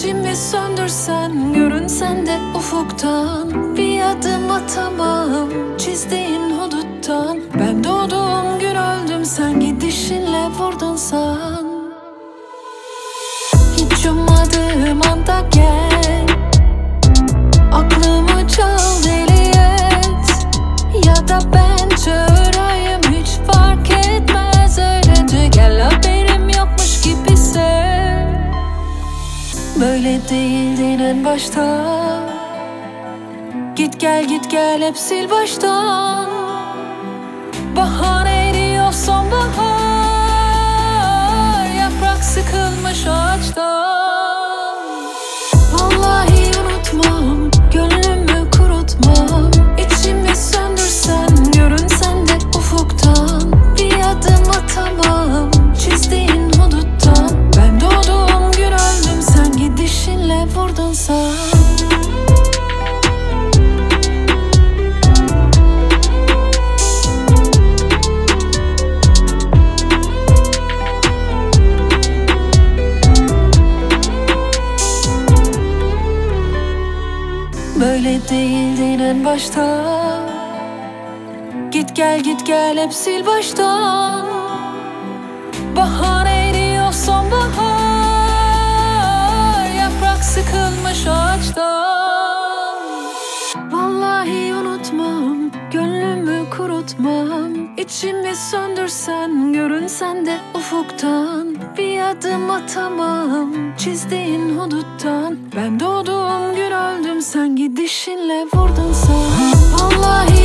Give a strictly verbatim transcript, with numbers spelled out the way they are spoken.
İçimi söndürsen, görünsen de ufuktan. Bir adım atamam çizdiğin huduttan. Ben doğduğum gün öldüm, sen gidişinle vurdun san. Hiç ummadığım anda gel, aklımı çal deli et. Ya da ben çağırayım, hiç fark etmez, öylece gel, haberim yokmuş gibi sev. Böyle değildin en başta. Git gel git gel hep sil baştan. Bahar eriyor sonbahar, yaprak sıkılmış ağaçtan. Vallahi unutmam, gönlümü kurutmam. İçimi söndürsen, görünsen de ufuktan. Bir adım atamam çizdiğin huduttan. Ben doğduğum gün öldüm, sen gidişinle vurdun san. Böyle değildin en başta. Git gel git gel hep sil baştan. Bahar eriyor sonbahar, yaprak sıkılmış ağaçtan. Vallahi unutmam, gönlümü kurutmam. İçimi söndürsen, görünsen de ufuktan. Bir adım atamam çizdiğin huduttan. Ben doğduğum gün öldüm, sen gidişinle vurdun san. Vallahi